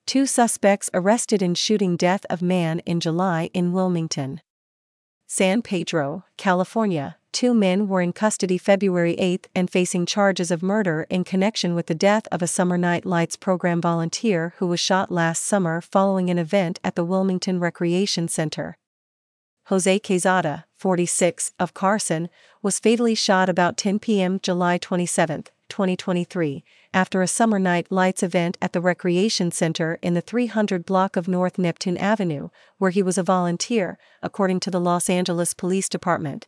2 suspects arrested in shooting death of man in July in Wilmington. San Pedro, California. 2 men were in custody February 8 and facing charges of murder in connection with the death of a Summer Night Lights program volunteer who was shot last summer following an event at the Wilmington Recreation Center. Jose Quezada, 46, of Carson, was fatally shot about 10 p.m. July 27, 2023, after a Summer Night Lights event at the Recreation Center in the 300 block of North Neptune Avenue, where he was a volunteer, according to the Los Angeles Police Department.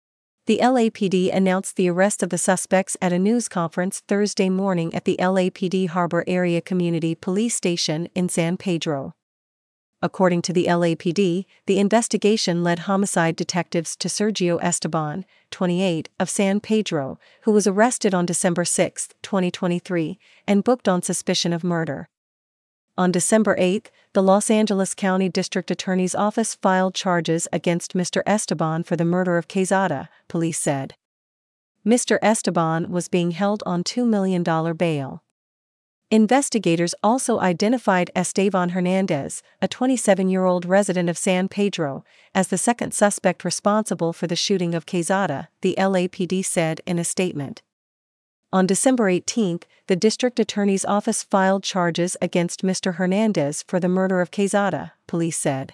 The LAPD announced the arrest of the suspects at a news conference Thursday morning at the LAPD Harbor Area Community Police Station in San Pedro. According to the LAPD, the investigation led homicide detectives to Sergio Esteban, 28, of San Pedro, who was arrested on December 6, 2023, and booked on suspicion of murder. On December 8, the Los Angeles County District Attorney's Office filed charges against Mr. Esteban for the murder of Quezada, police said. Mr. Esteban was being held on $2 million bail. Investigators also identified Esteban Hernandez, a 27-year-old resident of San Pedro, as the second suspect responsible for the shooting of Quezada, the LAPD said in a statement. On December 18, the district attorney's office filed charges against Mr. Hernandez for the murder of Quezada, police said.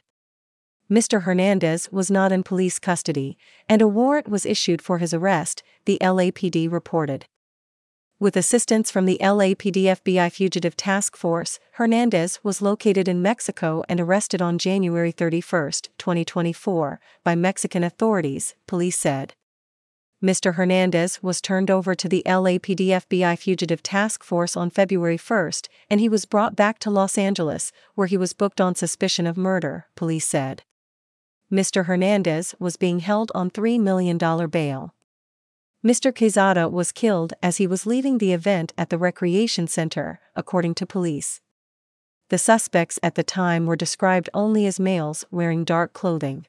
Mr. Hernandez was not in police custody, and a warrant was issued for his arrest, the LAPD reported. With assistance from the LAPD FBI Fugitive Task Force, Hernandez was located in Mexico and arrested on January 31, 2024, by Mexican authorities, police said. Mr. Hernandez was turned over to the LAPD FBI Fugitive Task Force on February 1, and he was brought back to Los Angeles, where he was booked on suspicion of murder, police said. Mr. Hernandez was being held on $3 million bail. Mr. Quezada was killed as he was leaving the event at the recreation center, according to police. The suspects at the time were described only as males wearing dark clothing.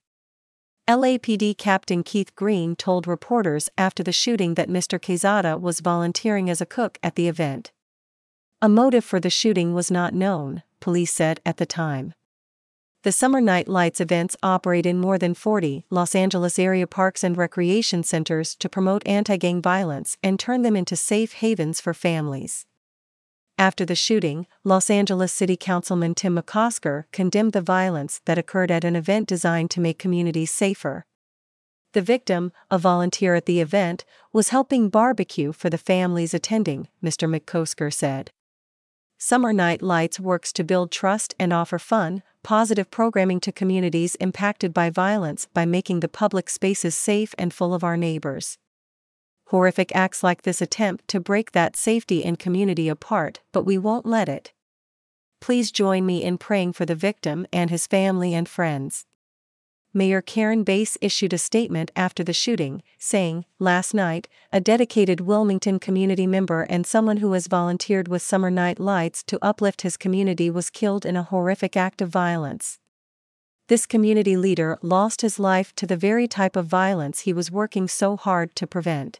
LAPD Captain Keith Green told reporters after the shooting that Mr. Quezada was volunteering as a cook at the event. A motive for the shooting was not known, police said at the time. The Summer Night Lights events operate in more than 40 Los Angeles area parks and recreation centers to promote anti-gang violence and turn them into safe havens for families. After the shooting, Los Angeles City Councilman Tim McCosker condemned the violence that occurred at an event designed to make communities safer. The victim, a volunteer at the event, was helping barbecue for the families attending, Mr. McCosker said. Summer Night Lights works to build trust and offer fun, positive programming to communities impacted by violence by making the public spaces safe and full of our neighbors. Horrific acts like this attempt to break that safety and community apart, but we won't let it. Please join me in praying for the victim and his family and friends. Mayor Karen Bass issued a statement after the shooting, saying, "Last night, a dedicated Wilmington community member and someone who has volunteered with Summer Night Lights to uplift his community was killed in a horrific act of violence. This community leader lost his life to the very type of violence he was working so hard to prevent.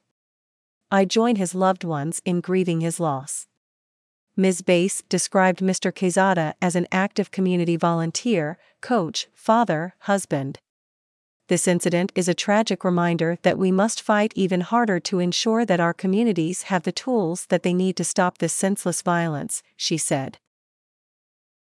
I join his loved ones in grieving his loss." Ms. Bass described Mr. Quezada as an active community volunteer, coach, father, husband. This incident is a tragic reminder that we must fight even harder to ensure that our communities have the tools that they need to stop this senseless violence, she said.